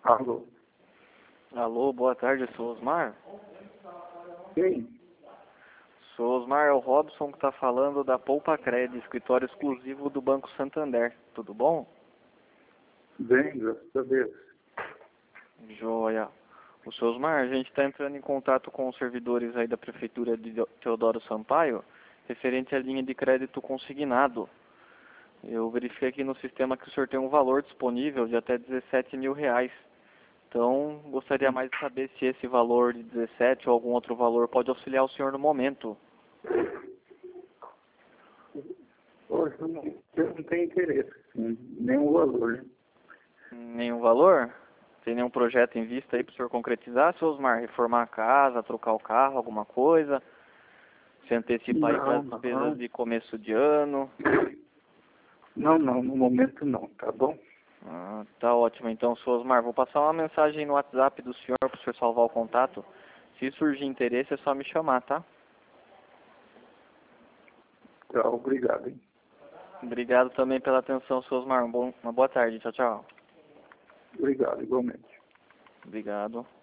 Alô? Alô, boa tarde, sou Osmar. Quem? Sou Osmar, é o Robson que está falando da Poupa Cred, escritório exclusivo do Banco Santander. Tudo bom? Bem, graças a Deus. Joia. O seu Osmar, a gente está entrando em contato com os servidores aí da Prefeitura de Teodoro Sampaio, referente à linha de crédito consignado. Eu verifiquei aqui no sistema que o senhor tem um valor disponível de até R$17.000. Então, gostaria mais de saber se esse valor de 17 ou algum outro valor pode auxiliar o senhor no momento. Hoje eu não tenho interesse, nenhum valor, né? Nenhum valor? Tem nenhum projeto em vista aí para o senhor concretizar, seu Osmar? Reformar a casa, trocar o carro, alguma coisa? Se antecipar aí para as despesas de começo de ano? Não, no momento não, tá bom? Ah, tá ótimo. Então, seu Osmar, vou passar uma mensagem no WhatsApp do senhor para o senhor salvar o contato. Se surgir interesse, é só me chamar, tá? Tá, obrigado, hein? Obrigado também pela atenção, seu Osmar. Uma boa tarde. Tchau, tchau. Obrigado, igualmente. Obrigado.